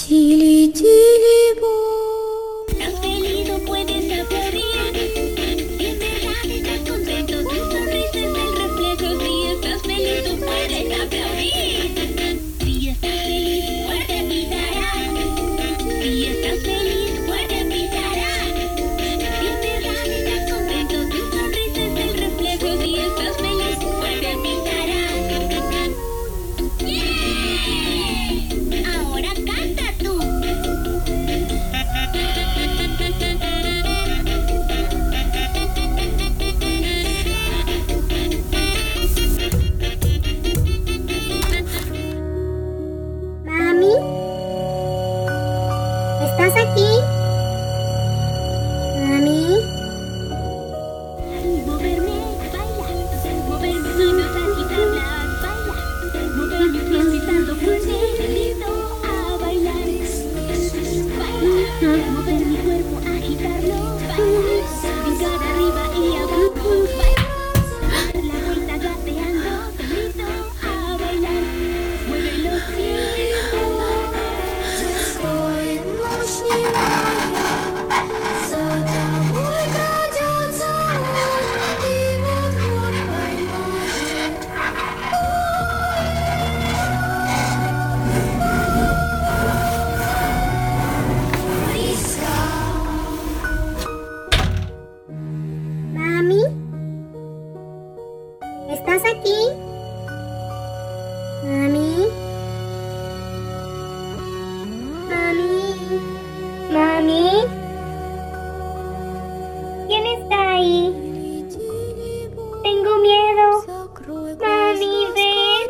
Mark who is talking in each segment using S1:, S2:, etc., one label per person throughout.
S1: Chili, chili, bo.
S2: Estás feliz o puedes aplaudir. Si en verdad estás contento, tu sonrisa es el reflejo. Si estás feliz o puedes aplaudir. Si estás feliz, fuerte pisarás. Si estás feliz, fuerte pisarás. Si en verdad estás contento, tu sonrisa es el reflejo. Si estás feliz, fuerte pisarás. ¡Yeah! Ahora canta tú.
S3: Mami, ¿estás aquí? Mami,
S2: Moverme, baila. Mover mis manos, agitarlas, baila. Mover mis pies pisando fuerte, invito a bailar. Baila. Mover mi cuerpo, agitarlo, baila. Brincar arriba y abajo, baila. Dar la vuelta gateando, te invito a bailar. Mueve los pies.
S3: mami, ¿estás aquí? Mami, mami, mami, ¿quién está ahí? Tengo miedo. Mami, ven.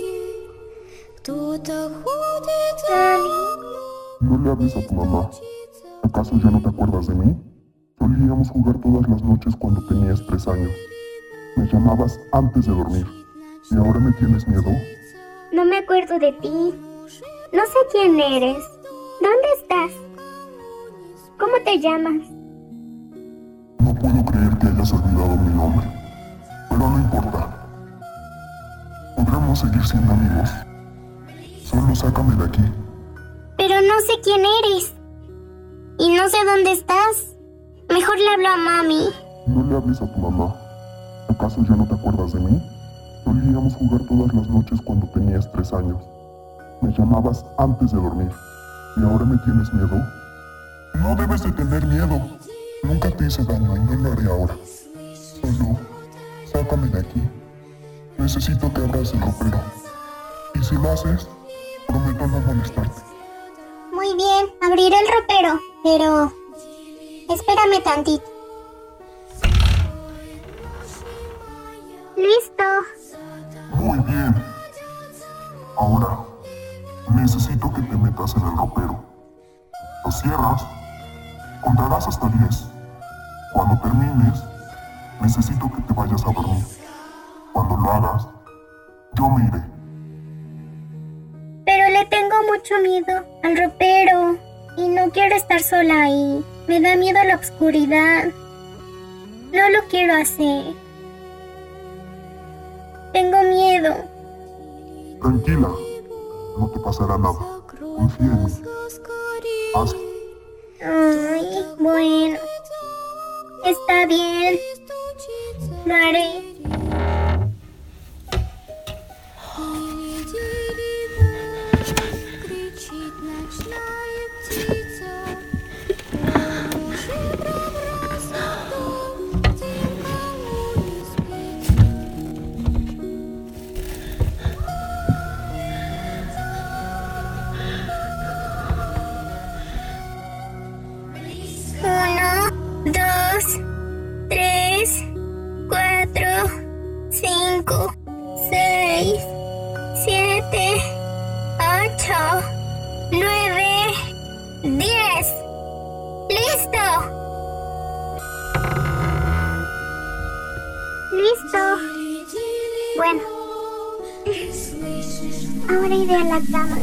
S3: Mami.
S4: No le hables a tu mamá. ¿Acaso ya no te acuerdas de mí? Solíamos jugar todas las noches cuando tenías 3 años. Me llamabas antes de dormir. ¿Y ahora me tienes miedo?
S3: No me acuerdo de ti. No sé quién eres. ¿Dónde estás? ¿Cómo te llamas?
S4: No puedo creer que hayas olvidado mi nombre. Pero no importa. Podremos seguir siendo amigos. Solo sácame de aquí.
S3: Pero no sé quién eres. Y no sé dónde estás. Mejor le hablo a mami.
S4: No le hables a tu mamá. ¿Acaso ya no te acuerdas de mí? Solíamos jugar todas las noches cuando tenías 3 años. Me llamabas antes de dormir. ¿Y ahora me tienes miedo? No debes de tener miedo. Nunca te hice daño y no lo haré ahora. Solo, sácame de aquí. Necesito que abras el ropero. Y si lo haces, prometo no molestarte.
S3: Muy bien, abriré el ropero. Pero espérame tantito. Listo.
S4: Muy bien. Ahora, necesito que te metas en el ropero. Lo cierras, contarás hasta 10. Cuando termines, necesito que te vayas a dormir. Cuando lo hagas, yo me iré.
S3: Pero le tengo mucho miedo al ropero. Y no quiero estar sola ahí. Me da miedo la oscuridad. No lo quiero hacer. Tengo miedo.
S4: Tranquila, no te pasará nada. Confía en mí. Hazlo.
S3: Ay, bueno. Está bien. Lo haré. Uno, dos, tres, cuatro, cinco, seis, siete, ocho, 9, 10. ¡Listo! ¡Listo! Bueno. Ahora iré a la cama.